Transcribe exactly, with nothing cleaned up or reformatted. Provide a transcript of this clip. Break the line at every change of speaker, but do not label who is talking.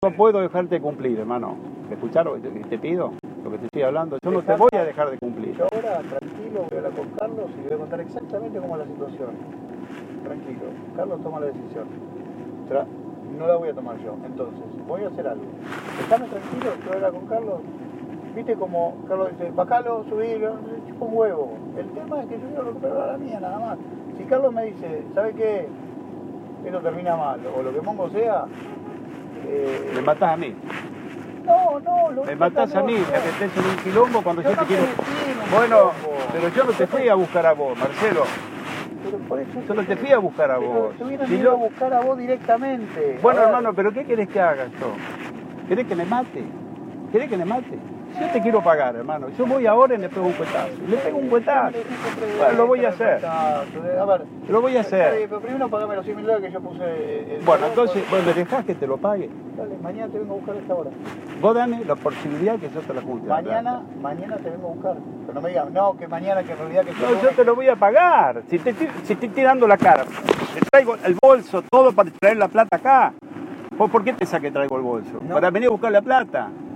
No puedo dejarte de cumplir, hermano. ¿Te escucharon? Te pido lo que te estoy hablando. Yo no te voy a dejar de cumplir.
Yo ahora, tranquilo, voy a hablar con Carlos y le voy a contar exactamente cómo es la situación. Tranquilo. Carlos toma la decisión. Tra no la voy a tomar yo. Entonces, voy a hacer algo. Estame tranquilo, yo voy a hablar con Carlos. Viste como Carlos dice, bajalo, subilo, chupa un huevo. El tema es que yo quiero recuperar la mía, nada más. Si Carlos me dice, ¿sabe qué? Esto termina mal, o lo que pongo sea... Eh...
Me matás a mí.
No, no, lo
me matás a mí, me metés en un quilombo cuando yo, yo no te quiero...
Te
bueno, quilombo. Pero yo no te fui a buscar a vos, Marcelo.
Pero por eso
yo no te fui a buscar a vos.
Te hubieran si ido yo... a buscar a vos directamente.
Bueno, hermano, pero ¿qué querés que haga yo? ¿Querés que me mate? ¿Querés que me mate? Yo te quiero pagar, hermano. Yo voy ahora y le pego un cuetazo. Le pego un cuetazo. Bueno, lo voy a hacer.
A ver,
lo voy a hacer.
Pero primero pagame los cien mil dólares que yo puse.
Bueno, entonces, bueno, ¿me dejás que te lo pague?
Dale, mañana te vengo a buscar a esta hora.
Vos dame la posibilidad que yo te la junte.
Mañana, mañana te vengo a buscar. Pero no me digas, no, que mañana, que en realidad que...
No, yo te lo voy a pagar. Si te, si te estoy dando la cara, te traigo el bolso, todo para traer la plata acá. ¿Por qué pensás que traigo el bolso? No. Para venir a buscar la plata.